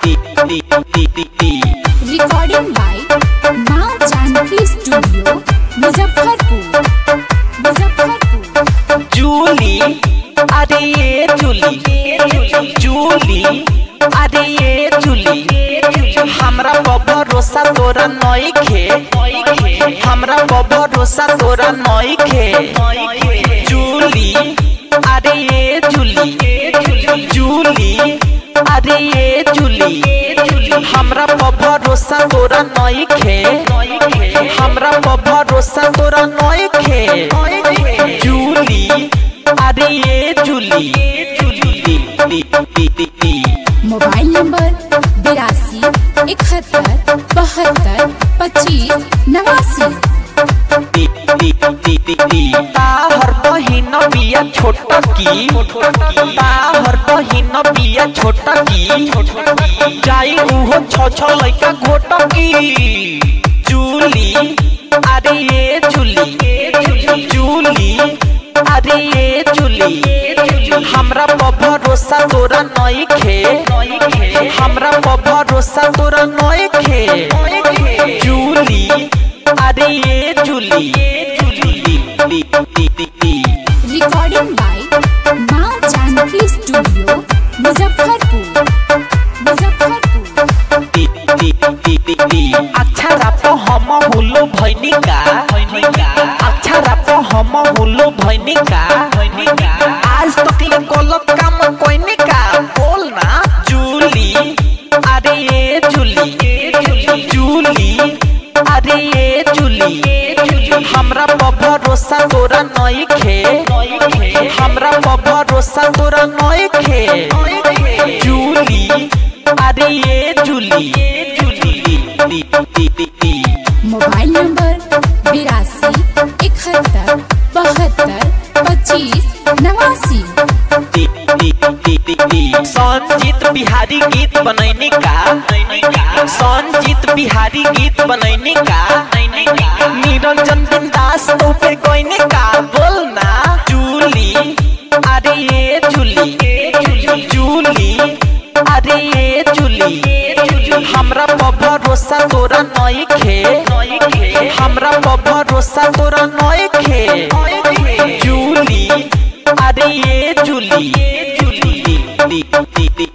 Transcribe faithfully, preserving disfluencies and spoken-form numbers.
Recording by Maa Janaki studio Muzaffarpur Muzaffarpur. Julie अरे ये Julie Julie अरे ये जूली हमरा भरोसा तोरा नइखे हमरा भरोसा तोरा नइखे जूली अरे ये जूली जूली अरे ये जूली हमरा भरोसा तोरा नइखे हमरा भरोसा तोरा नइखे जूली अरे ये जूली मोबाइल नंबर बिरासी इकहत्तर बहत्तर पच्चीस नवासी। ताहर बहिन बिया छोटा की ताहर बहिन बिया छोटा की जाई उहो छ छ लइका घोटा की जूली अरे ये जूली जूली अरे ये जूली हमरा भरोसा तोरा नइखे हमरा भरोसा तोरा नइखे जूली अरे ये Julie recording by Maa Janaki studio Muzaffarpur Muzaffarpur. अच्छा राप हम हुलो भैनिका अच्छा राप हम हुलो भैनिका आज तक ले गलत काम कोइनिका बोल ना जूली अरे ये जूली जूली अरे ये जूली हमरा भरोसा तोरा नइखे हमरा भरोसा तोरा नइखे जूली अरे ये जूली मोबाइल नंबर बिरासी इकहत्तर बहत्तर पच्चीस नवासी। संजीत बिहारी गीत बनैनी का संजीत बिहारी गीत बनैनी का निरंजन बिंदास तो पे कोइने का बोल ना जूली अरे ये जूली जूली अरे ये जूली हमरा भरोसा तोरा नइखे हमरा भरोसा तोरा नइखे जूली अरे ये जूली